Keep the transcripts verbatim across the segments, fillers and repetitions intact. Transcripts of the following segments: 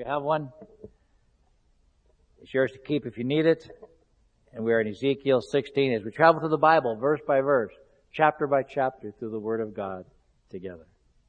You have one? It's yours to keep if you need it. And we are in Ezekiel sixteen as we travel through the Bible, verse by verse, chapter by chapter, through the Word of God together.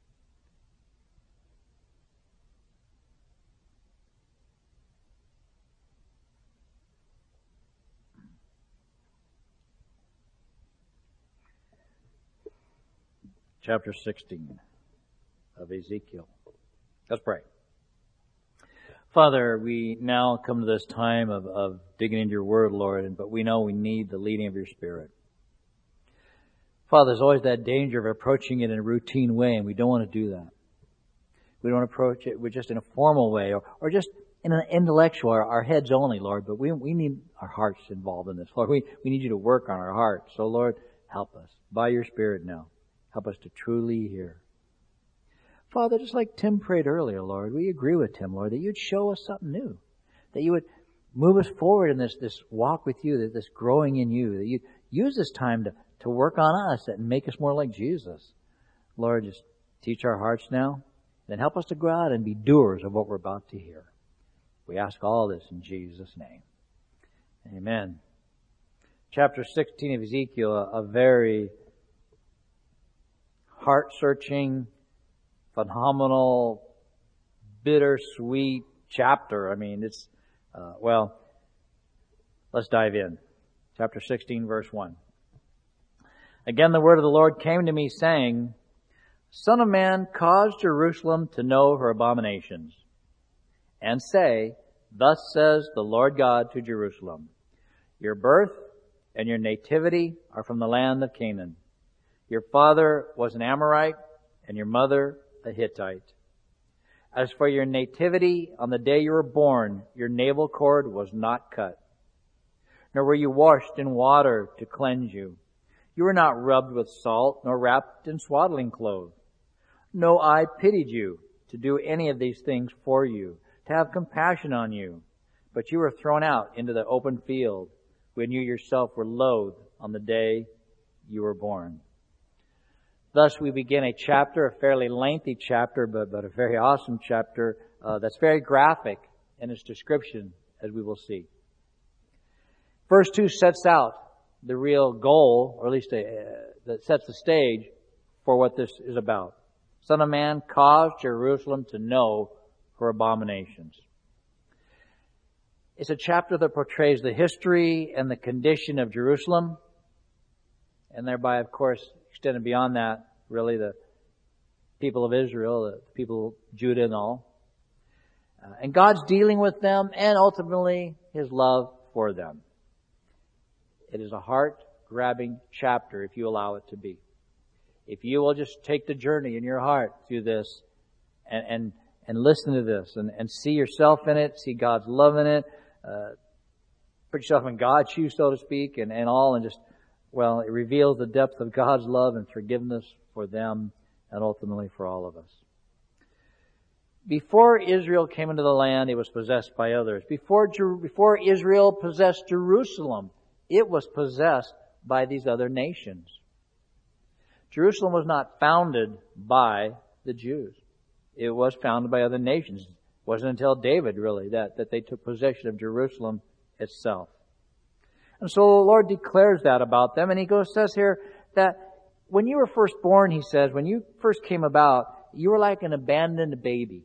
Chapter sixteen of Ezekiel. Let's pray. Father, we now come to this time of, of digging into your Word, Lord, but we know we need the leading of your Spirit. Father, there's always that danger of approaching it in a routine way, and we don't want to do that. We don't approach it with just in a formal way, or, or just in an intellectual, our, our heads only, Lord, but we we need our hearts involved in this. Lord, we, we need you to work on our hearts. So, Lord, help us by your Spirit now. Help us to truly hear. Father, just like Tim prayed earlier, Lord, we agree with Tim, Lord, that you'd show us something new. That you would move us forward in this, this walk with you, this growing in you. That you'd use this time to, to work on us and make us more like Jesus. Lord, just teach our hearts now. Then help us to go out and be doers of what we're about to hear. We ask all this in Jesus' name. Amen. Chapter sixteen of Ezekiel, a, a very heart-searching, phenomenal, bittersweet chapter. I mean, it's, uh, well, let's dive in. Chapter sixteen, verse one. Again, the word of the Lord came to me, saying, Son of man, cause Jerusalem to know her abominations, and say, Thus says the Lord God to Jerusalem, Your birth and your nativity are from the land of Canaan. Your father was an Amorite, and your mother a Hittite. As for your nativity, on the day you were born, your navel cord was not cut, nor were you washed in water to cleanse you. You were not rubbed with salt, nor wrapped in swaddling clothes. No eye pitied you to do any of these things for you, to have compassion on you. But you were thrown out into the open field when you yourself were loathed on the day you were born. Thus we begin a chapter, a fairly lengthy chapter, but, but a very awesome chapter uh, that's very graphic in its description, as we will see. Verse two sets out the real goal, or at least a, uh, that sets the stage for what this is about. Son of man, cause Jerusalem to know her abominations. It's a chapter that portrays the history and the condition of Jerusalem, and thereby, of course, extended beyond that, really the people of Israel, the people of Judah and all. Uh, and God's dealing with them and ultimately His love for them. It is a heart-grabbing chapter if you allow it to be. If you will just take the journey in your heart through this and and, and listen to this and, and see yourself in it, see God's love in it, uh, put yourself in God's shoes, so to speak, and, and all, and just Well, it reveals the depth of God's love and forgiveness for them and ultimately for all of us. Before Israel came into the land, it was possessed by others. Before, before Israel possessed Jerusalem, it was possessed by these other nations. Jerusalem was not founded by the Jews. It was founded by other nations. It wasn't until David, really, that, that they took possession of Jerusalem itself. And so the Lord declares that about them. And He goes, says here that when you were first born, He says, when you first came about, you were like an abandoned baby.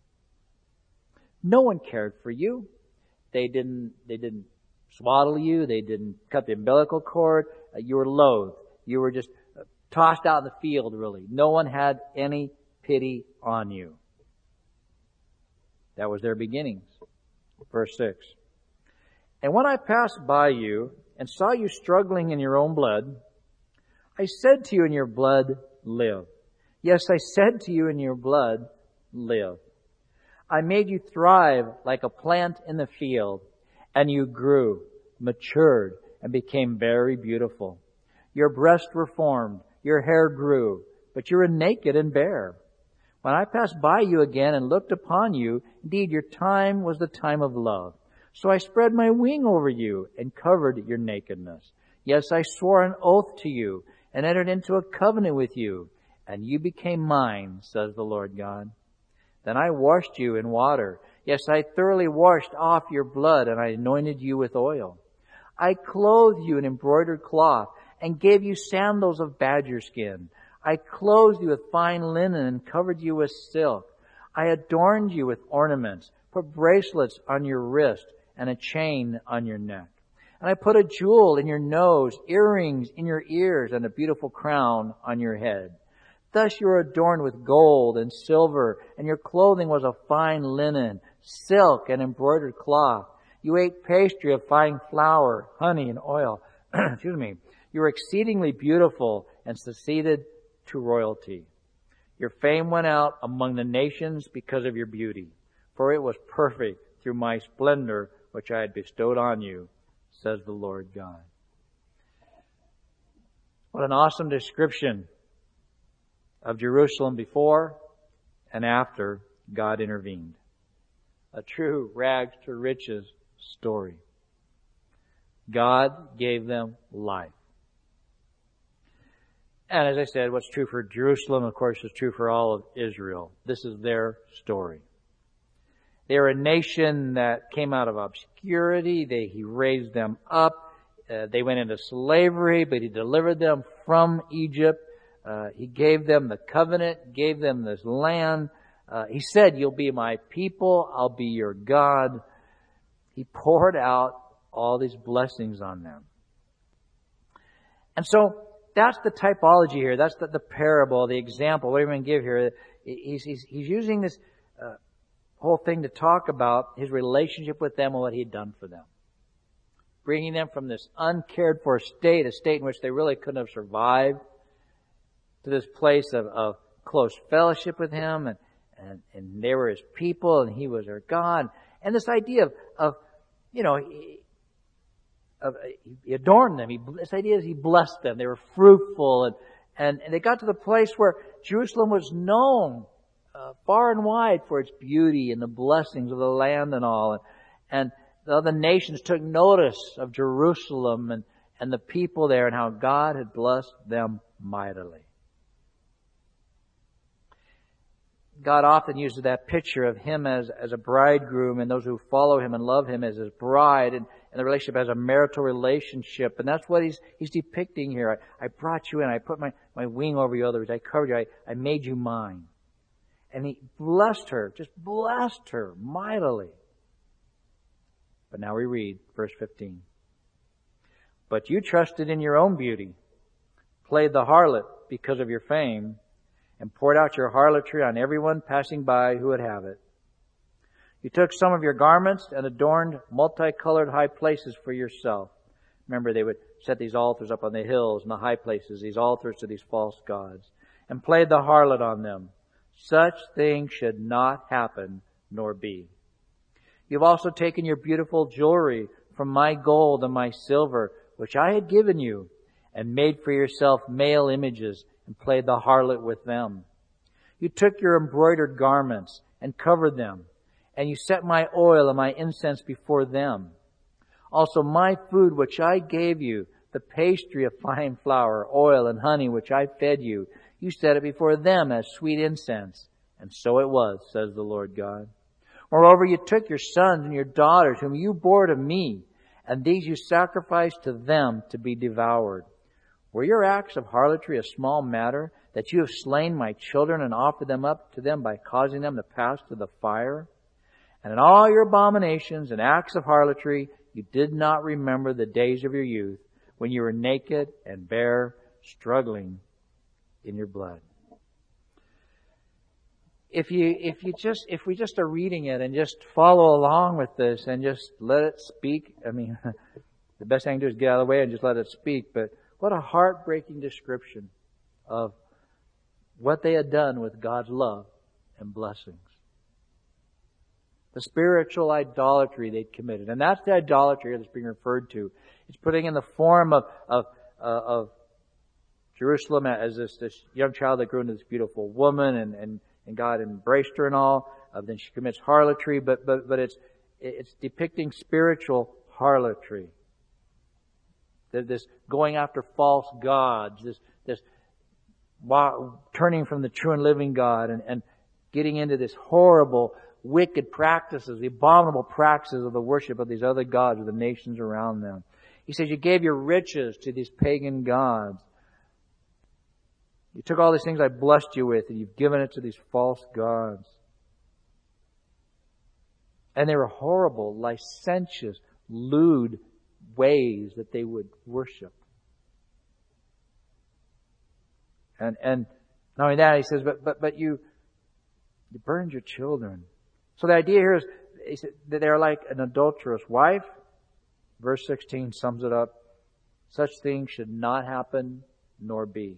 No one cared for you. They didn't, they didn't swaddle you. They didn't cut the umbilical cord. Uh, you were loathed. You were just tossed out in the field, really. No one had any pity on you. That was their beginnings. Verse six. And when I passed by you and saw you struggling in your own blood, I said to you in your blood, live. Yes, I said to you in your blood, live. I made you thrive like a plant in the field, and you grew, matured, and became very beautiful. Your breasts were formed, your hair grew, but you were naked and bare. When I passed by you again and looked upon you, indeed your time was the time of love. So I spread my wing over you and covered your nakedness. Yes, I swore an oath to you and entered into a covenant with you, and you became mine, says the Lord God. Then I washed you in water. Yes, I thoroughly washed off your blood, and I anointed you with oil. I clothed you in embroidered cloth, and gave you sandals of badger skin. I clothed you with fine linen, and covered you with silk. I adorned you with ornaments, put bracelets on your wrist, and a chain on your neck. And I put a jewel in your nose, earrings in your ears, and a beautiful crown on your head. Thus you were adorned with gold and silver, and your clothing was of fine linen, silk, and embroidered cloth. You ate pastry of fine flour, honey, and oil. Excuse me. You were exceedingly beautiful and succeeded to royalty. Your fame went out among the nations because of your beauty, for it was perfect through my splendor which I had bestowed on you, says the Lord God. What an awesome description of Jerusalem before and after God intervened. A true rags to riches story. God gave them life. And as I said, what's true for Jerusalem, of course, is true for all of Israel. This is their story. They are a nation that came out of obscurity. They, he raised them up. Uh, they went into slavery, but He delivered them from Egypt. Uh, he gave them the covenant, gave them this land. Uh, he said, you'll be my people, I'll be your God. He poured out all these blessings on them. And so, that's the typology here. That's the, the parable, the example, whatever you want to give here. He's, he's, he's using this uh, whole thing to talk about His relationship with them and what He had done for them. Bringing them from this uncared for state, a state in which they really couldn't have survived, to this place of, of close fellowship with Him, and, and, and they were His people, and He was their God. And this idea of, of you know, He, of, he adorned them. He, this idea is He blessed them. They were fruitful, and, and, and they got to the place where Jerusalem was known uh, far and wide for its beauty and the blessings of the land and all. And, and the other nations took notice of Jerusalem and, and the people there and how God had blessed them mightily. God often uses that picture of Him as, as a bridegroom and those who follow Him and love Him as His bride, and, and the relationship as a marital relationship. And that's what He's, he's depicting here. I, I brought you in. I put my, my wing over you. Others. I covered you. I, I made you mine. And He blessed her, just blessed her mightily. But now we read verse fifteen. But you trusted in your own beauty, played the harlot because of your fame, and poured out your harlotry on everyone passing by who would have it. You took some of your garments and adorned multicolored high places for yourself. Remember, they would set these altars up on the hills and the high places, these altars to these false gods, and played the harlot on them. Such things should not happen nor be. You've also taken your beautiful jewelry from my gold and my silver, which I had given you, and made for yourself male images, and played the harlot with them. You took your embroidered garments and covered them, and you set my oil and my incense before them. Also my food which I gave you, the pastry of fine flour, oil, and honey which I fed you, you set it before them as sweet incense. And so it was, says the Lord God. Moreover, you took your sons and your daughters, whom you bore to me, and these you sacrificed to them to be devoured. Were your acts of harlotry a small matter, that you have slain my children and offered them up to them by causing them to pass through the fire? And in all your abominations and acts of harlotry, you did not remember the days of your youth, when you were naked and bare, struggling in your blood. If you, if you just, if we just are reading it and just follow along with this and just let it speak, I mean, the best thing to do is get out of the way and just let it speak, but what a heartbreaking description of what they had done with God's love and blessings. The spiritual idolatry they'd committed. And that's the idolatry that's being referred to. It's putting in the form of, of, uh, of Jerusalem as this, this young child that grew into this beautiful woman, and, and, and God embraced her and all. Uh, then she commits harlotry, but, but, but it's, it's depicting spiritual harlotry. This going after false gods, this, this wow, turning from the true and living God, and, and getting into this horrible wicked practices, the abominable practices of the worship of these other gods of the nations around them. He says, you gave your riches to these pagan gods. You took all these things I blessed you with, and you've given it to these false gods. And they were horrible, licentious, lewd ways that they would worship. And and not only that, he says, but but but you you burned your children. So the idea here is he said, that they're like an adulterous wife. Verse sixteen sums it up. Such things should not happen nor be.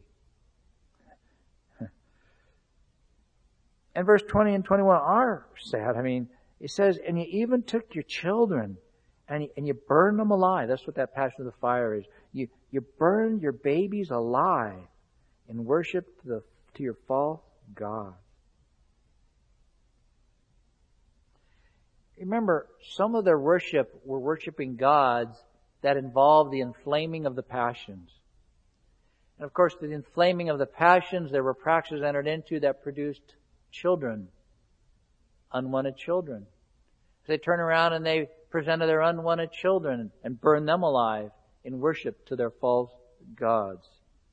And verse twenty and twenty-one are sad. I mean, it says, and you even took your children and you, and you burned them alive. That's what that passion of the fire is. You you burned your babies alive in worship to the to your false god. Remember, some of their worship were worshiping gods that involved the inflaming of the passions. And of course, the inflaming of the passions, there were practices entered into that produced children, unwanted children. They turn around and they presented their unwanted children and burned them alive in worship to their false gods.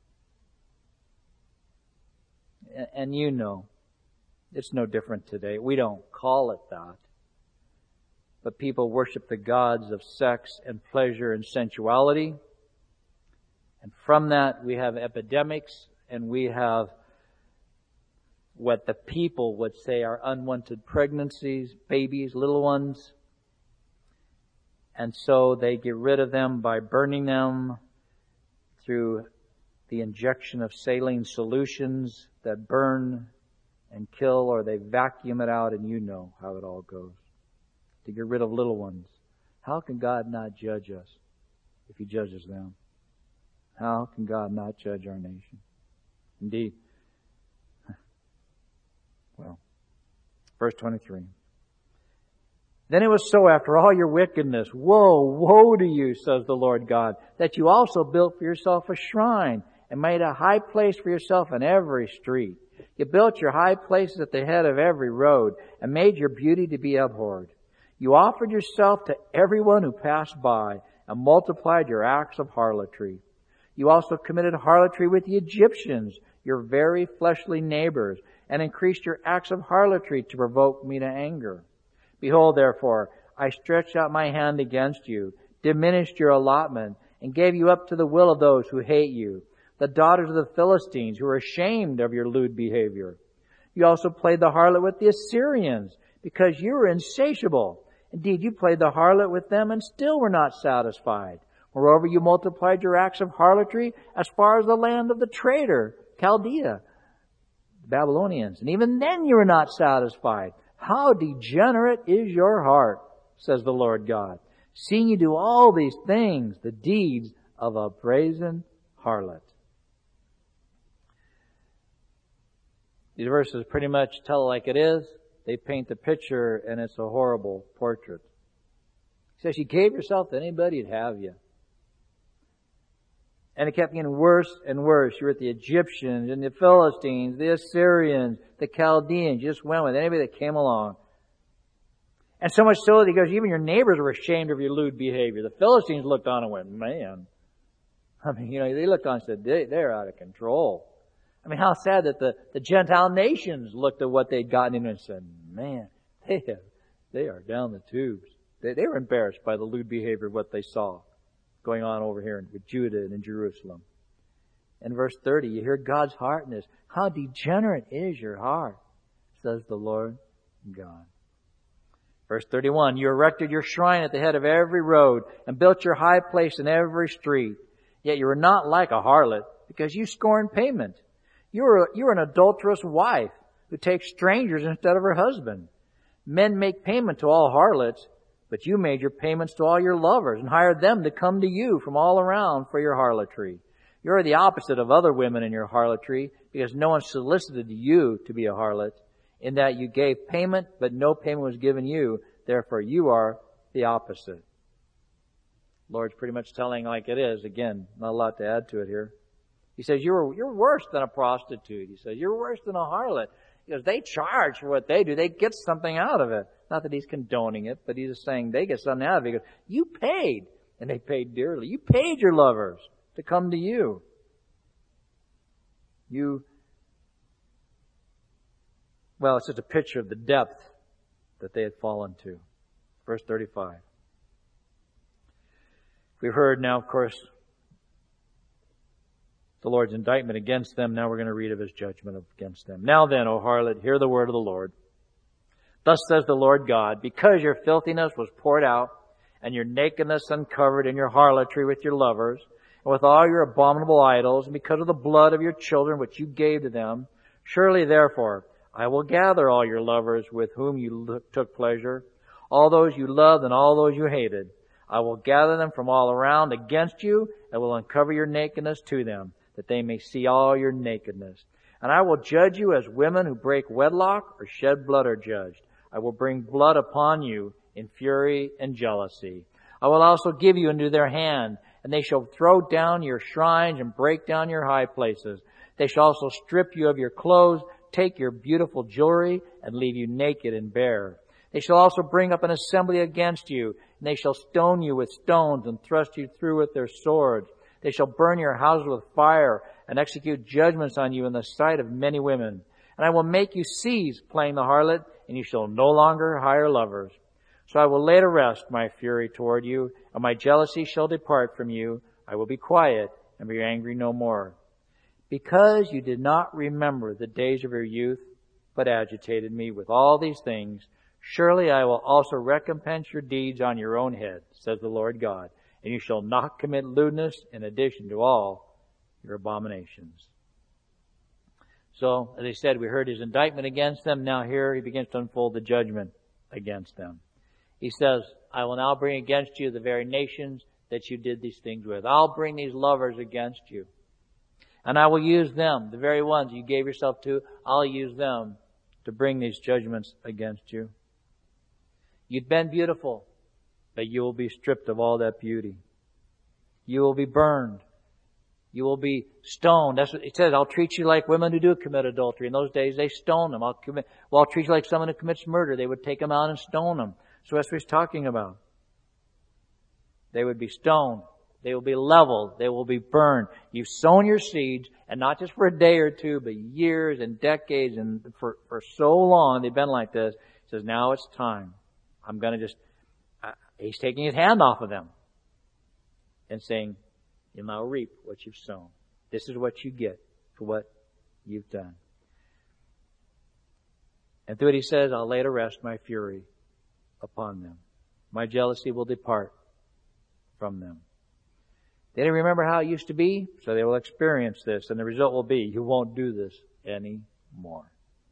And you know, it's no different today. We don't call it that. But people worship the gods of sex and pleasure and sensuality. And from that we have epidemics, and we have what the people would say are unwanted pregnancies, babies, little ones. And so they get rid of them by burning them through the injection of saline solutions that burn and kill, or they vacuum it out, and you know how it all goes. To get rid of little ones. How can God not judge us if He judges them? How can God not judge our nation? Indeed. Well, verse twenty-three. Then it was so after all your wickedness, woe, woe to you, says the Lord God, that you also built for yourself a shrine and made a high place for yourself in every street. You built your high places at the head of every road and made your beauty to be abhorred. You offered yourself to everyone who passed by and multiplied your acts of harlotry. You also committed harlotry with the Egyptians, your very fleshly neighbors, and increased your acts of harlotry to provoke me to anger. Behold, therefore, I stretched out my hand against you, diminished your allotment, and gave you up to the will of those who hate you, the daughters of the Philistines, who are ashamed of your lewd behavior. You also played the harlot with the Assyrians, because you were insatiable. Indeed, you played the harlot with them and still were not satisfied. Moreover, you multiplied your acts of harlotry as far as the land of the traitor, Chaldea, the Babylonians. And even then you were not satisfied. How degenerate is your heart, says the Lord God, seeing you do all these things, the deeds of a brazen harlot. These verses pretty much tell it like it is. They paint the picture, and it's a horrible portrait. He says, you gave yourself to anybody who'd have you. And it kept getting worse and worse. You were with the Egyptians and the Philistines, the Assyrians, the Chaldeans. You just went with anybody that came along. And so much so that he goes, even your neighbors were ashamed of your lewd behavior. The Philistines looked on and went, man. I mean, you know, they looked on and said, they, they're out of control. I mean, how sad that the, the Gentile nations looked at what they'd gotten into and said, man, they have, they are down the tubes. They, they were embarrassed by the lewd behavior of what they saw going on over here with Judah and in Jerusalem. In verse thirty, you hear God's heart in this. How degenerate is your heart, says the Lord God. Verse thirty-one, you erected your shrine at the head of every road and built your high place in every street. Yet you were not like a harlot, because you scorned payment. You were, you were an adulterous wife who takes strangers instead of her husband. Men make payment to all harlots, but you made your payments to all your lovers and hired them to come to you from all around for your harlotry. You're the opposite of other women in your harlotry, because no one solicited you to be a harlot, in that you gave payment, but no payment was given you. Therefore, you are the opposite. Lord's pretty much telling like it is. Again, not a lot to add to it here. He says, you're, you're worse than a prostitute. He says, you're worse than a harlot. Because they charge for what they do. They get something out of it. Not that he's condoning it, but he's just saying they get something out of it. He goes, you paid, and they paid dearly. You paid your lovers to come to you. You, well, it's just a picture of the depth that they had fallen to. Verse thirty-five. We've heard now, of course, the Lord's indictment against them. Now we're going to read of His judgment against them. Now then, O harlot, hear the word of the Lord. Thus says the Lord God, because your filthiness was poured out, and your nakedness uncovered in your harlotry with your lovers, and with all your abominable idols, and because of the blood of your children which you gave to them, surely therefore I will gather all your lovers with whom you took pleasure, all those you loved and all those you hated. I will gather them from all around against you, and will uncover your nakedness to them, that they may see all your nakedness. And I will judge you as women who break wedlock or shed blood are judged. I will bring blood upon you in fury and jealousy. I will also give you into their hand, and they shall throw down your shrines and break down your high places. They shall also strip you of your clothes, take your beautiful jewelry, and leave you naked and bare. They shall also bring up an assembly against you, and they shall stone you with stones and thrust you through with their swords. They shall burn your houses with fire and execute judgments on you in the sight of many women. And I will make you cease playing the harlot, and you shall no longer hire lovers. So I will lay to rest my fury toward you, and my jealousy shall depart from you. I will be quiet and be angry no more. Because you did not remember the days of your youth, but agitated me with all these things, surely I will also recompense your deeds on your own head, says the Lord God. And you shall not commit lewdness in addition to all your abominations. So, as I said, we heard His indictment against them. Now here He begins to unfold the judgment against them. He says, I will now bring against you the very nations that you did these things with. I'll bring these lovers against you. And I will use them, the very ones you gave yourself to, I'll use them to bring these judgments against you. You'd been beautiful, but you will be stripped of all that beauty. You will be burned. You will be stoned. That's what it says. I'll treat you like women who do commit adultery. In those days, they stoned them. I'll commit, well, I'll treat you like someone who commits murder. They would take them out and stone them. So that's what He's talking about. They would be stoned. They will be leveled. They will be burned. You've sown your seeds, and not just for a day or two, but years and decades, and for, for so long they've been like this. He says, now it's time. I'm going to just, uh, He's taking His hand off of them and saying, you'll now reap what you've sown. This is what you get for what you've done. And through it He says, I'll lay to rest my fury upon them. My jealousy will depart from them. They didn't remember how it used to be, so they will experience this, and the result will be, you won't do this anymore.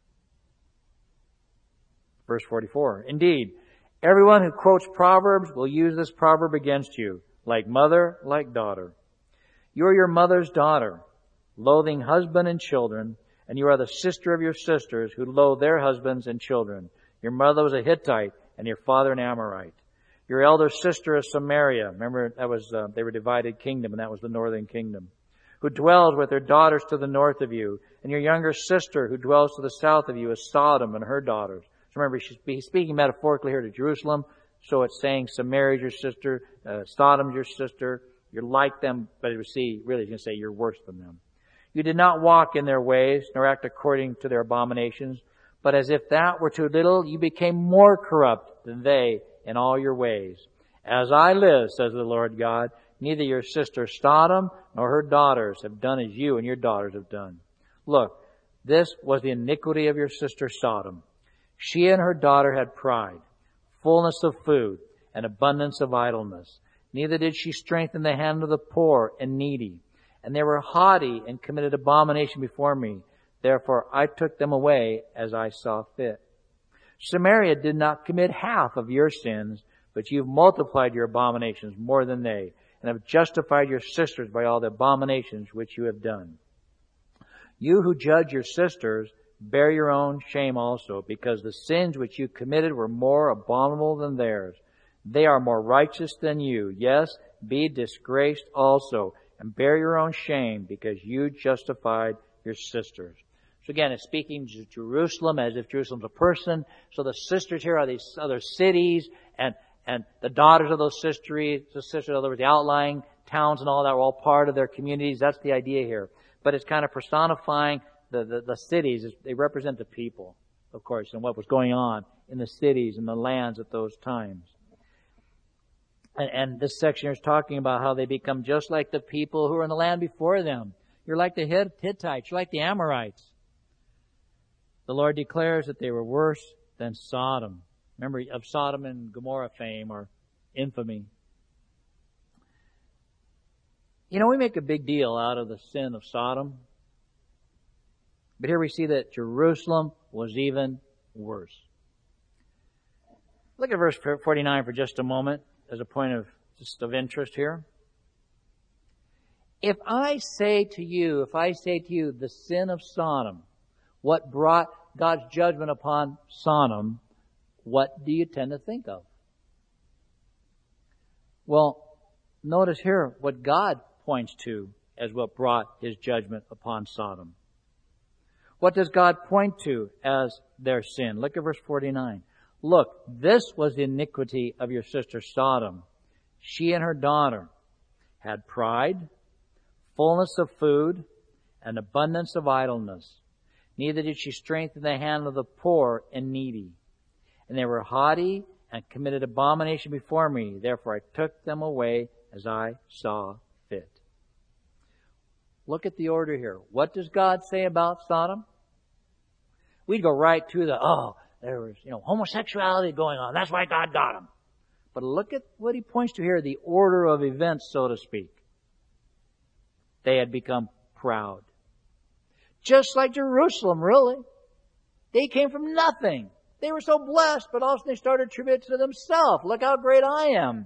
Verse forty-four. Indeed, everyone who quotes Proverbs will use this proverb against you, like mother, like daughter. You are your mother's daughter, loathing husband and children, and you are the sister of your sisters who loathe their husbands and children. Your mother was a Hittite, and your father an Amorite. Your elder sister is Samaria. Remember, that was uh, they were a divided kingdom, and that was the northern kingdom. Who dwells with her daughters to the north of you. And your younger sister, who dwells to the south of you, is Sodom and her daughters. So remember, he's speaking metaphorically here to Jerusalem. So it's saying Samaria's your sister, uh, Sodom's your sister. You're like them, but you see, really, he's going to say you're worse than them. You did not walk in their ways, nor act according to their abominations. But as if that were too little, you became more corrupt than they in all your ways. As I live, says the Lord God, neither your sister Sodom nor her daughters have done as you and your daughters have done. Look, this was the iniquity of your sister Sodom. She and her daughter had pride, fullness of food, and abundance of idleness. Neither did she strengthen the hand of the poor and needy. And they were haughty and committed abomination before me. Therefore I took them away as I saw fit. Samaria did not commit half of your sins, but you've multiplied your abominations more than they, and have justified your sisters by all the abominations which you have done. You who judge your sisters, bear your own shame also, because the sins which you committed were more abominable than theirs. They are more righteous than you. Yes, be disgraced also, and bear your own shame because you justified your sisters. So again, it's speaking to Jerusalem as if Jerusalem's a person. So the sisters here are these other cities, and and the daughters of those sisters, the sisters, in other words, the outlying towns and all that were all part of their communities. That's the idea here. But it's kind of personifying the, the, the cities. They represent the people, of course, and what was going on in the cities and the lands at those times. And, and this section is talking about how they become just like the people who were in the land before them. You're like the Hittites. You're like the Amorites. The Lord declares that they were worse than Sodom. Remember, of Sodom and Gomorrah fame or infamy. You know, we make a big deal out of the sin of Sodom. But here we see that Jerusalem was even worse. Look at verse forty-nine for just a moment as a point of just of interest here. If I say to you, if I say to you the sin of Sodom, what brought God's judgment upon Sodom, what do you tend to think of? Well, notice here what God points to as what brought His judgment upon Sodom. What does God point to as their sin? Look at verse forty-nine. Look, this was the iniquity of your sister Sodom. She and her daughter had pride, fullness of food, and abundance of idleness. Neither did she strengthen the hand of the poor and needy. And they were haughty and committed abomination before me. Therefore I took them away as I saw fit. Look at the order here. What does God say about Sodom? We'd go right to the, oh, there was, you know, homosexuality going on. That's why God got them. But look at what He points to here, the order of events, so to speak. They had become proud. Just like Jerusalem, really. They came from nothing. They were so blessed, but also they started to attribute to themselves. Look how great I am.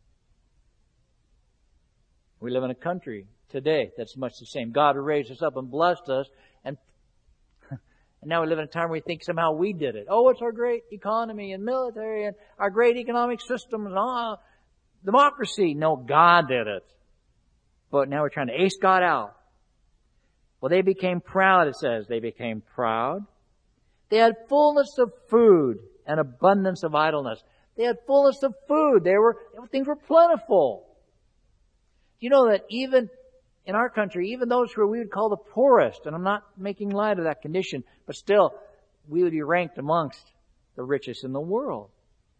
We live in a country today that's much the same. God raised us up and blessed us, and, and now we live in a time where we think somehow we did it. Oh, it's our great economy and military and our great economic system and all, democracy. No, God did it. But now we're trying to ace God out. Well, they became proud, it says. They became proud. They had fullness of food and abundance of idleness. They had fullness of food. They were, things were plentiful. You know that even in our country, even those who we would call the poorest, and I'm not making light of that condition, but still, we would be ranked amongst the richest in the world.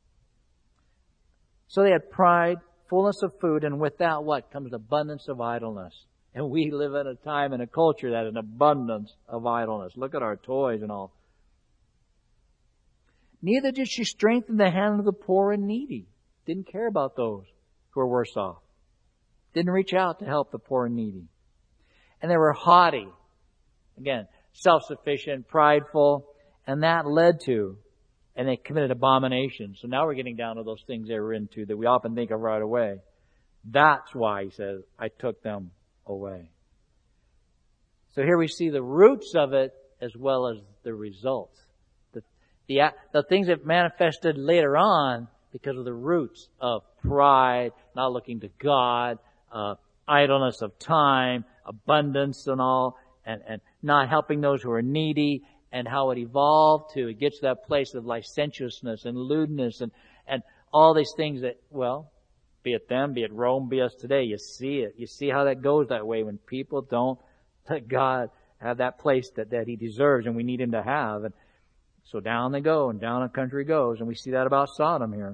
So they had pride, fullness of food, and with that, what? Comes abundance of idleness. And we live in a time and a culture that has an abundance of idleness. Look at our toys and all. Neither did she strengthen the hand of the poor and needy. Didn't care about those who were worse off. Didn't reach out to help the poor and needy. And they were haughty. Again, self-sufficient, prideful. And that led to, and they committed abomination. So now we're getting down to those things they were into that we often think of right away. That's why, he says, I took them away. So here we see the roots of it as well as the results. The, the, the things that manifested later on because of the roots of pride, not looking to God, uh, idleness of time, abundance and all, and, and not helping those who are needy, and how it evolved to, it gets to that place of licentiousness and lewdness and, and all these things that, well, be it them, be it Rome, be us today, you see it. You see how that goes that way when people don't let God have that place that, that He deserves and we need Him to have. And so down they go and down a country goes. And we see that about Sodom here.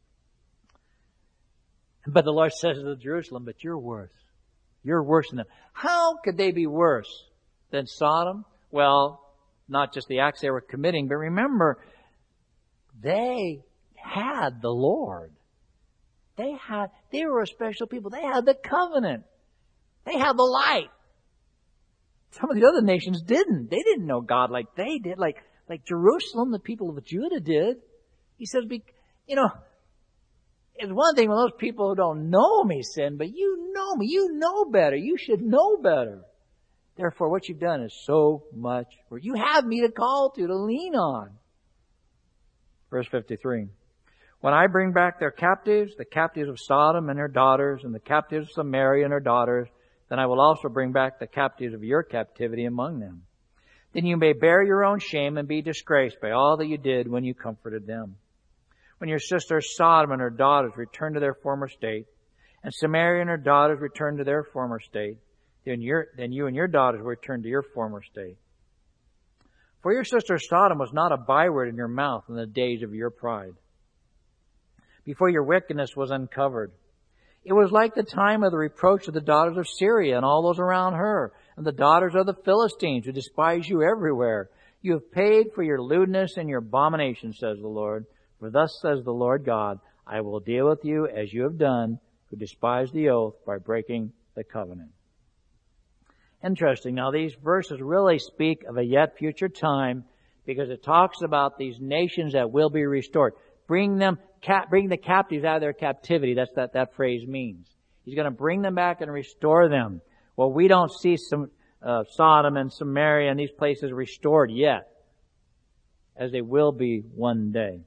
But the Lord says to Jerusalem, but you're worse. You're worse than them. How could they be worse than Sodom? Well, not just the acts they were committing, but remember, they had the Lord. They had, they were a special people. They had the covenant. They had the light. Some of the other nations didn't. They didn't know God like they did, like, like Jerusalem, the people of Judah did. He says, you know, it's one thing when those people who don't know me sin, but you know me. You know better. You should know better. Therefore, what you've done is so much worse. You have me to call to, to lean on. Verse fifty-three. When I bring back their captives, the captives of Sodom and her daughters, and the captives of Samaria and her daughters, then I will also bring back the captives of your captivity among them. Then you may bear your own shame and be disgraced by all that you did when you comforted them. When your sister Sodom and her daughters return to their former state, and Samaria and her daughters return to their former state, then, your, then you and your daughters will return to your former state. For your sister Sodom was not a byword in your mouth in the days of your pride, before your wickedness was uncovered. It was like the time of the reproach of the daughters of Syria and all those around her, and the daughters of the Philistines who despise you everywhere. You have paid for your lewdness and your abomination, says the Lord. For thus says the Lord God, I will deal with you as you have done, who despise the oath by breaking the covenant. Interesting. Now these verses really speak of a yet future time because it talks about these nations that will be restored. Bring them, cap, bring the captives out of their captivity. That's what that phrase means. He's going to bring them back and restore them. Well, we don't see some uh, Sodom and Samaria and these places restored yet, as they will be one day.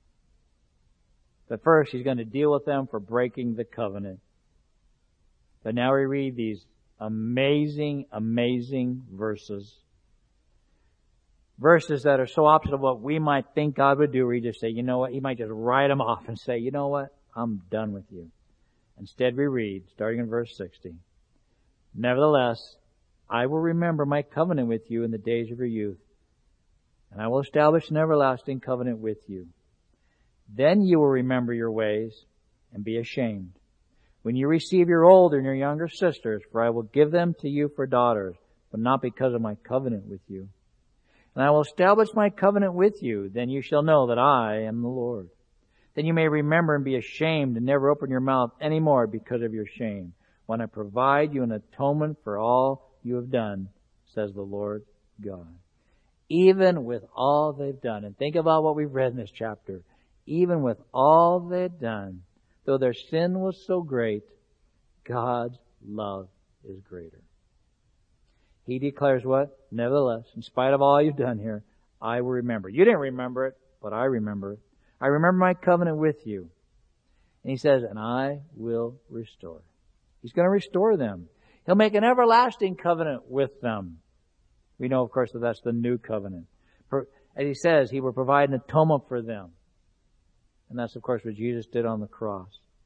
But first, He's going to deal with them for breaking the covenant. But now we read these amazing, amazing verses. Verses that are so opposite of what we might think God would do. We just say, you know what? He might just write them off and say, you know what? I'm done with you. Instead we read, starting in verse sixty, Nevertheless, I will remember my covenant with you in the days of your youth, and I will establish an everlasting covenant with you. Then you will remember your ways and be ashamed when you receive your older and your younger sisters, for I will give them to you for daughters, but not because of my covenant with you. And I will establish my covenant with you. Then you shall know that I am the Lord. Then you may remember and be ashamed and never open your mouth any more because of your shame, when I provide you an atonement for all you have done, says the Lord God. Even with all they've done, and think about what we've read in this chapter, even with all they've done, though their sin was so great, God's love is greater. He declares what? Nevertheless, in spite of all you've done here, I will remember. You didn't remember it, but I remember it. I remember my covenant with you. And He says, and I will restore. He's going to restore them. He'll make an everlasting covenant with them. We know, of course, that that's the new covenant. For, as He says, He will provide an atonement for them. And that's, of course, what Jesus did on the cross.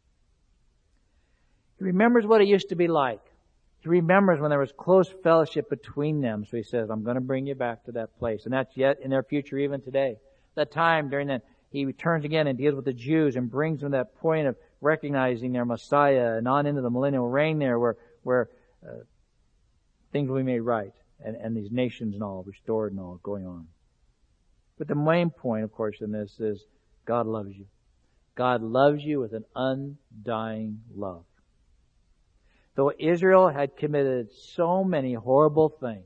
He remembers what it used to be like. He remembers when there was close fellowship between them. So He says, I'm going to bring you back to that place. And that's yet in their future even today. That time during that, He returns again and deals with the Jews and brings them to that point of recognizing their Messiah and on into the millennial reign there where, where uh, things will be made right. And, and these nations and all restored and all going on. But the main point, of course, in this is God loves you. God loves you with an undying love. Though Israel had committed so many horrible things,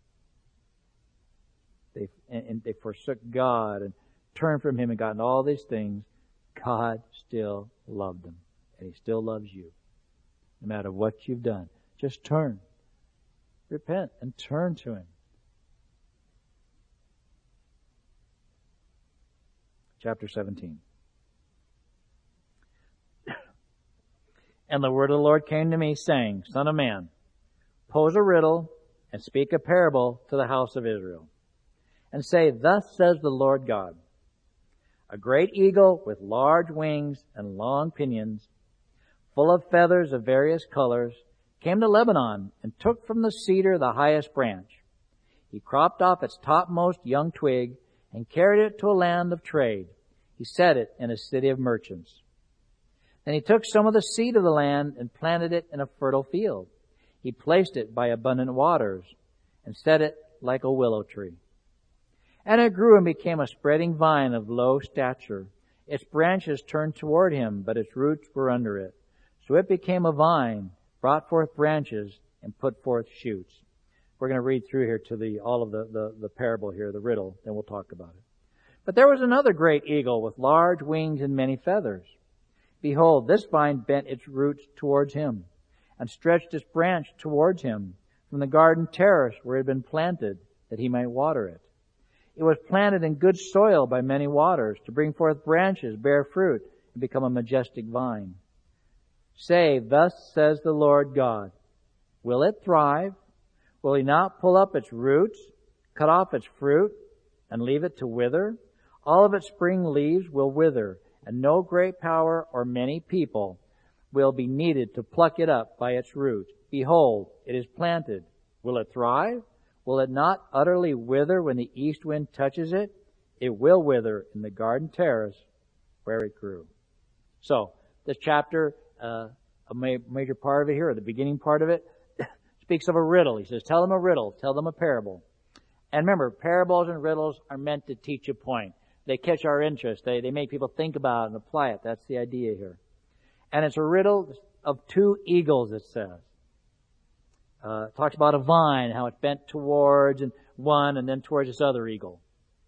they, and, and they forsook God and turned from Him and got into all these things, God still loved them. And He still loves you. No matter what you've done. Just turn. Repent and turn to Him. Chapter seventeen. And the word of the Lord came to me, saying, Son of man, pose a riddle and speak a parable to the house of Israel. And say, Thus says the Lord God, a great eagle with large wings and long pinions, full of feathers of various colors, came to Lebanon and took from the cedar the highest branch. He cropped off its topmost young twig and carried it to a land of trade. He set it in a city of merchants. Then he took some of the seed of the land and planted it in a fertile field. He placed it by abundant waters and set it like a willow tree. And it grew and became a spreading vine of low stature. Its branches turned toward him, but its roots were under it. So it became a vine, brought forth branches, and put forth shoots. We're going to read through here to the all of the, the, the parable here, the riddle, then we'll talk about it. But there was another great eagle with large wings and many feathers. Behold, this vine bent its roots towards him, and stretched its branch towards him from the garden terrace where it had been planted, that he might water it. It was planted in good soil by many waters, to bring forth branches, bear fruit, and become a majestic vine. Say, Thus says the Lord God, Will it thrive? Will he not pull up its roots, cut off its fruit, and leave it to wither? All of its spring leaves will wither, and no great power or many people will be needed to pluck it up by its roots. Behold, it is planted. Will it thrive? Will it not utterly wither when the east wind touches it? It will wither in the garden terrace where it grew. So, this chapter, uh, a ma- major part of it here, or the beginning part of it, speaks of a riddle. He says, tell them a riddle, tell them a parable. And remember, parables and riddles are meant to teach a point. They catch our interest. They, they make people think about it and apply it. That's the idea here. And it's a riddle of two eagles, it says. Uh, it talks about a vine, how it's bent towards and one and then towards this other eagle.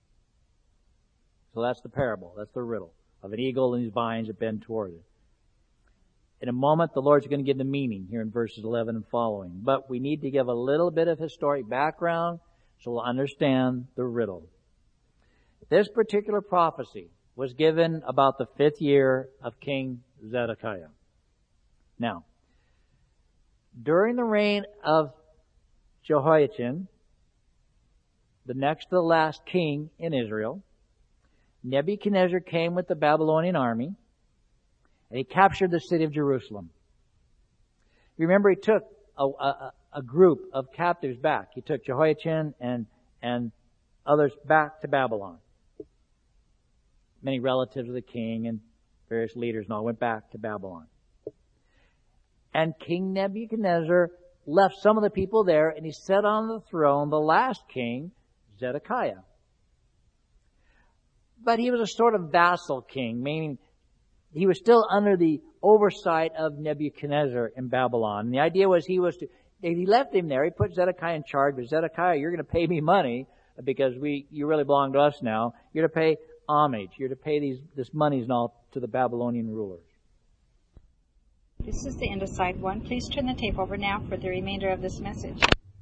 So that's the parable. That's the riddle of an eagle and these vines that bend toward it. In a moment, the Lord's going to give the meaning here in verses eleven and following. But we need to give a little bit of historic background so we'll understand the riddle. This particular prophecy was given about the fifth year of King Zedekiah. Now, during the reign of Jehoiachin, the next to the last king in Israel, Nebuchadnezzar came with the Babylonian army, and he captured the city of Jerusalem. You remember, he took a, a, a group of captives back. He took Jehoiachin and, and others back to Babylon. Many relatives of the king and various leaders and all went back to Babylon. And King Nebuchadnezzar left some of the people there, and he set on the throne the last king, Zedekiah. But he was a sort of vassal king, meaning he was still under the oversight of Nebuchadnezzar in Babylon. And the idea was he was to, he left him there, he put Zedekiah in charge, but Zedekiah, you're going to pay me money because we, you really belong to us now. You're to pay homage. You're to pay these, this money and all to the Babylonian rulers. This is the end of side one. Please turn the tape over now for the remainder of this message.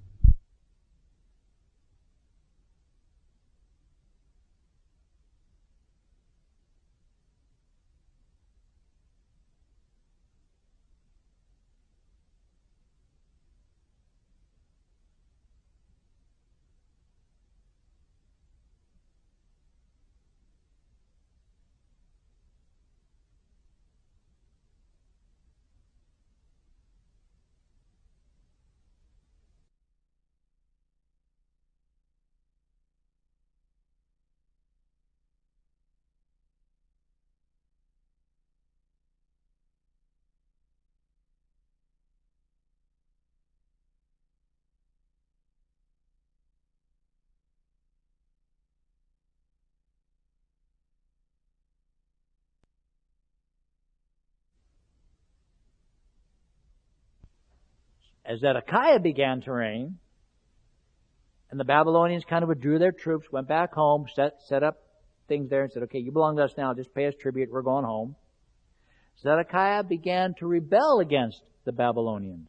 As Zedekiah began to reign, and the Babylonians kind of withdrew their troops, went back home, set, set up things there and said, okay, you belong to us now, just pay us tribute, we're going home. Zedekiah began to rebel against the Babylonians.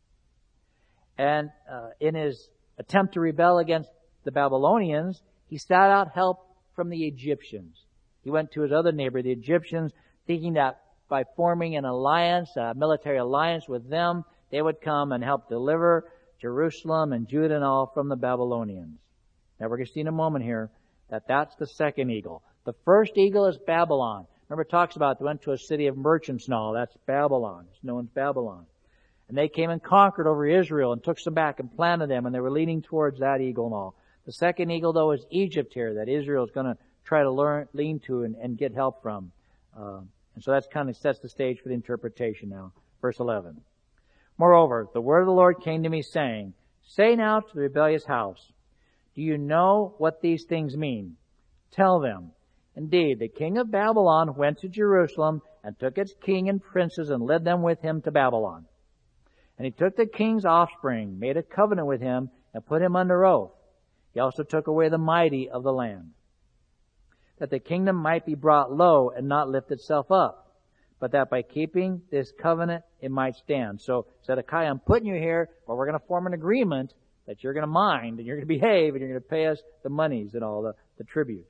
And uh, in his attempt to rebel against the Babylonians, he sought out help from the Egyptians. He went to his other neighbor, the Egyptians, thinking that by forming an alliance, a military alliance with them, they would come and help deliver Jerusalem and Judah and all from the Babylonians. Now we're going to see in a moment here that that's the second eagle. The first eagle is Babylon. Remember it talks about they went to a city of merchants and all. That's Babylon. It's known as Babylon. And they came and conquered over Israel and took some back and planted them, and they were leaning towards that eagle and all. The second eagle, though, is Egypt here, that Israel is going to try to learn, lean to and, and get help from. Uh, and so that's kind of sets the stage for the interpretation now. Verse eleven. Moreover, the word of the Lord came to me, saying, say now to the rebellious house, do you know what these things mean? Tell them. Indeed, the king of Babylon went to Jerusalem and took its king and princes and led them with him to Babylon. And he took the king's offspring, made a covenant with him, and put him under oath. He also took away the mighty of the land, that the kingdom might be brought low and not lift itself up, but that by keeping this covenant it might stand. So Zedekiah, I'm putting you here, but we're going to form an agreement that you're going to mind and you're going to behave and you're going to pay us the monies and all the, the tribute.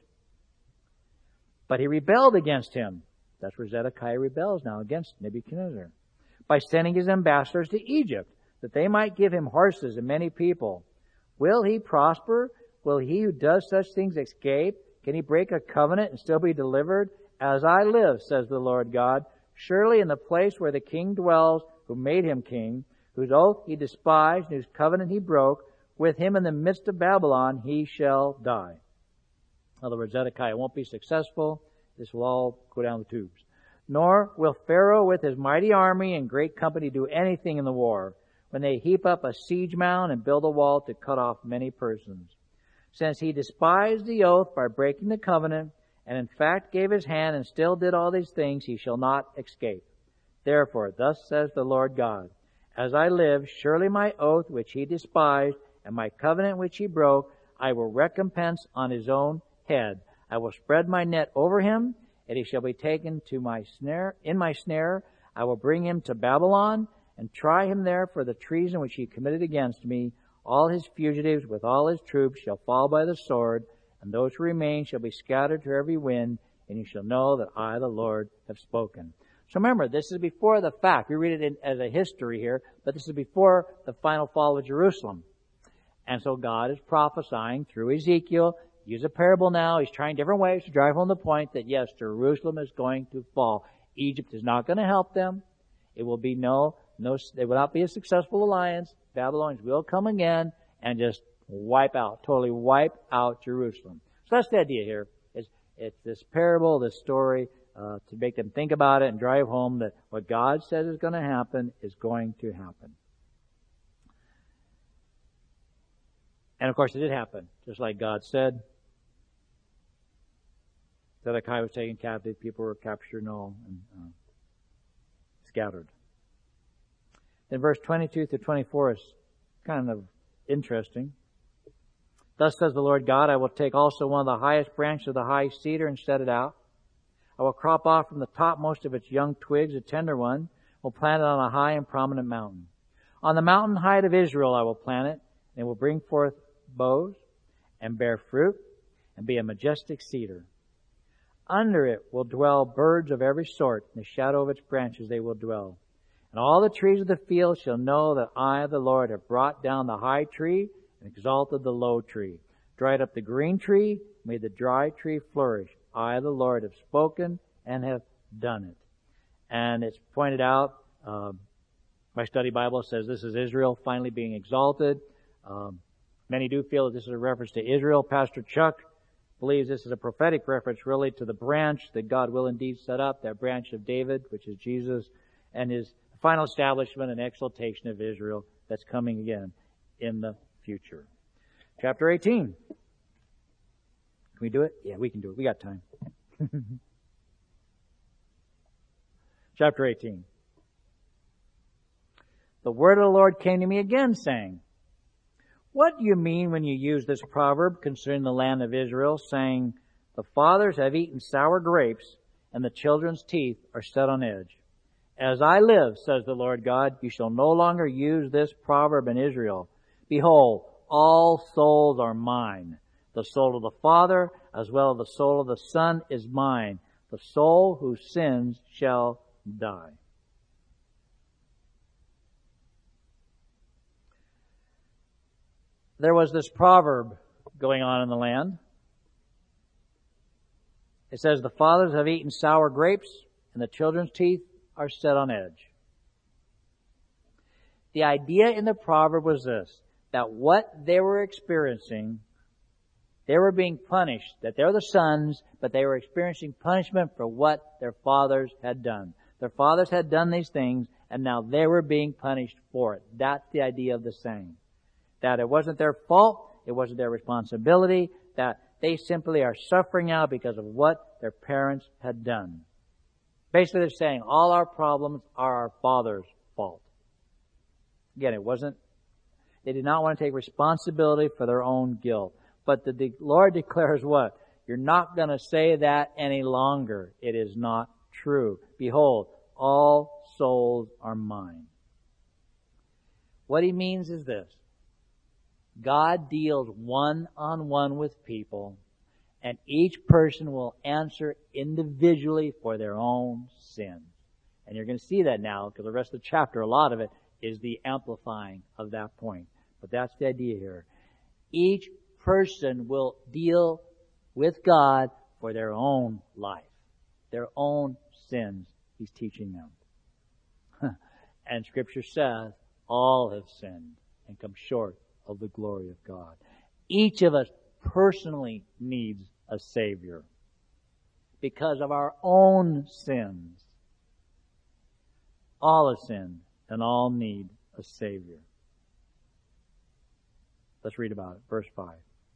But he rebelled against him. That's where Zedekiah rebels now against Nebuchadnezzar by sending his ambassadors to Egypt. that they might give him horses and many people. Will he prosper? Will he who does such things escape? Can he break a covenant and still be delivered? As I live, says the Lord God, surely in the place where the king dwells, who made him king, whose oath he despised, and whose covenant he broke, with him in the midst of Babylon he shall die. In other words, Zedekiah won't be successful. This will all go down the tubes. Nor will Pharaoh with his mighty army and great company do anything in the war, when they heap up a siege mound and build a wall to cut off many persons. Since he despised the oath by breaking the covenant, and in fact gave his hand and still did all these things, he shall not escape. Therefore, thus says the Lord God, as I live, surely my oath which he despised, and my covenant which he broke, I will recompense on his own head. I will spread my net over him, and he shall be taken to my snare. In my snare, I will bring him to Babylon, and try him there for the treason which he committed against me. All his fugitives with all his troops shall fall by the sword, and those who remain shall be scattered to every wind, and you shall know that I, the Lord, have spoken. So remember, this is before the fact. We read it in, as a history here, but this is before the final fall of Jerusalem. And so God is prophesying through Ezekiel. Use a parable now. He's trying different ways to drive home the point that, yes, Jerusalem is going to fall. Egypt is not going to help them. It will be no, no, it will not be a successful alliance. Babylonians will come again and just wipe out, totally wipe out Jerusalem. So that's the idea here. It's, it's this parable, this story, uh, to make them think about it and drive home that what God says is going to happen is going to happen. And of course it did happen, just like God said. Zedekiah was taken captive, people were captured and all, and uh, scattered. Then verse twenty-two through twenty-four is kind of interesting. Thus says the Lord God, I will take also one of the highest branches of the high cedar and set it out. I will crop off from the topmost of its young twigs a tender one, will plant it on a high and prominent mountain. On the mountain height of Israel I will plant it, and it will bring forth boughs and bear fruit and be a majestic cedar. Under it will dwell birds of every sort. In the shadow of its branches they will dwell. And all the trees of the field shall know that I, the Lord, have brought down the high tree and exalted the low tree, dried up the green tree, made the dry tree flourish. I, the Lord, have spoken and have done it. And it's pointed out, um, my study Bible says this is Israel finally being exalted. Um, many do feel that this is a reference to Israel. Pastor Chuck believes this is a prophetic reference really to the branch that God will indeed set up, that branch of David, which is Jesus, and his final establishment and exaltation of Israel that's coming again in the future. Chapter eighteen. Can we do it? Yeah, we can do it. We got time. Chapter eighteen. The word of the Lord came to me again, saying, what do you mean when you use this proverb concerning the land of Israel, saying, the fathers have eaten sour grapes, and the children's teeth are set on edge? As I live, says the Lord God, you shall no longer use this proverb in Israel. Behold, all souls are mine. The soul of the Father, as well as the soul of the Son, is mine. The soul who sins shall die. There was this proverb going on in the land. It says, the fathers have eaten sour grapes, and the children's teeth are set on edge. The idea in the proverb was this, that what they were experiencing, they were being punished, that they're the sons, but they were experiencing punishment for what their fathers had done. Their fathers had done these things, and now they were being punished for it. That's the idea of the saying. That it wasn't their fault, it wasn't their responsibility, that they simply are suffering now because of what their parents had done. Basically, they're saying all our problems are our father's fault. Again, it wasn't, they did not want to take responsibility for their own guilt. But the de- Lord declares what? You're not going to say that any longer. It is not true. Behold, all souls are mine. What he means is this. God deals one-on-one with people, and each person will answer individually for their own sins. And you're going to see that now, because the rest of the chapter, a lot of it, is the amplifying of that point. But that's the idea here. Each person will deal with God for their own life, their own sins. He's teaching them. And Scripture says all have sinned and come short of the glory of God. Each of us personally needs a Savior because of our own sins. All have sinned and all need a Savior. Let's read about it. Verse five.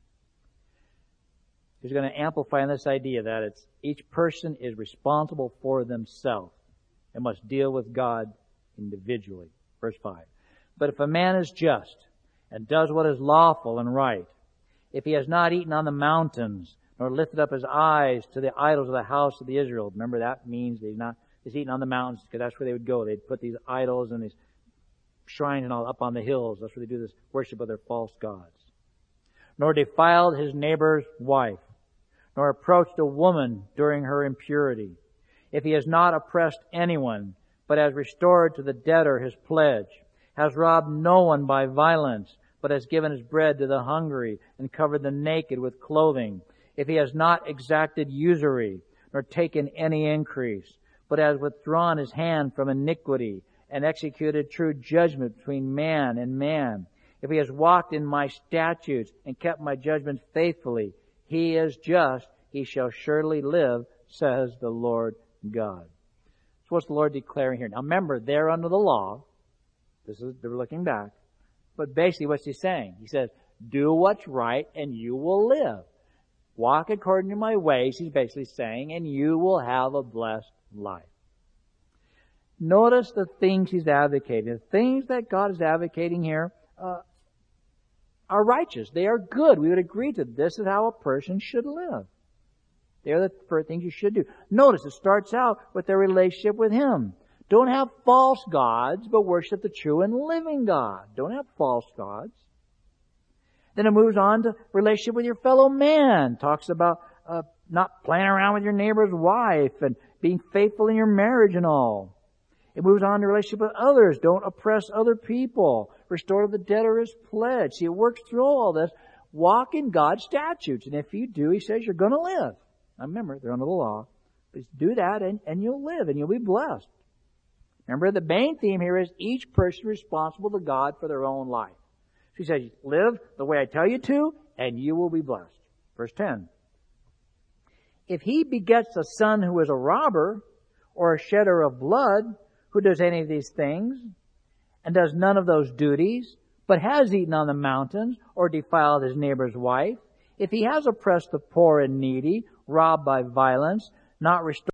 He's going to amplify on this idea that it's each person is responsible for themselves and must deal with God individually. Verse five. But if a man is just and does what is lawful and right, if he has not eaten on the mountains, nor lifted up his eyes to the idols of the house of the Israel. Remember, that means he's not he's eating on the mountains, because that's where they would go. They'd put these idols and these shrines and all up on the hills. That's where they do this worship of their false gods. Nor defiled his neighbor's wife, nor approached a woman during her impurity. If he has not oppressed anyone, but has restored to the debtor his pledge, has robbed no one by violence, but has given his bread to the hungry and covered the naked with clothing. If he has not exacted usury, nor taken any increase, but has withdrawn his hand from iniquity and executed true judgment between man and man. If he has walked in my statutes and kept my judgments faithfully, he is just, he shall surely live, says the Lord God. So what's the Lord declaring here? Now remember, they're under the law. This is, they're looking back. But basically what's he saying? He says, do what's right and you will live. Walk according to my ways, he's basically saying, and you will have a blessed life. Notice the things he's advocating. The things that God is advocating here uh, are righteous. They are good. We would agree that this is how a person should live. They are the first things you should do. Notice it starts out with their relationship with him. Don't have false gods, but worship the true and living God. Don't have false gods. Then it moves on to relationship with your fellow man. Talks about uh, not playing around with your neighbor's wife and being faithful in your marriage and all. It moves on to relationship with others. Don't oppress other people. Restore the debtor his pledge. See, it works through all this. Walk in God's statutes. And if you do, he says you're going to live. Now remember, they're under the law. But do that and, and you'll live and you'll be blessed. Remember, the main theme here is each person responsible to God for their own life. So he says, live the way I tell you to, and you will be blessed. Verse ten. If he begets a son who is a robber, or a shedder of blood, who does any of these things, and does none of those duties, but has eaten on the mountains, or defiled his neighbor's wife, if he has oppressed the poor and needy, robbed by violence, not restored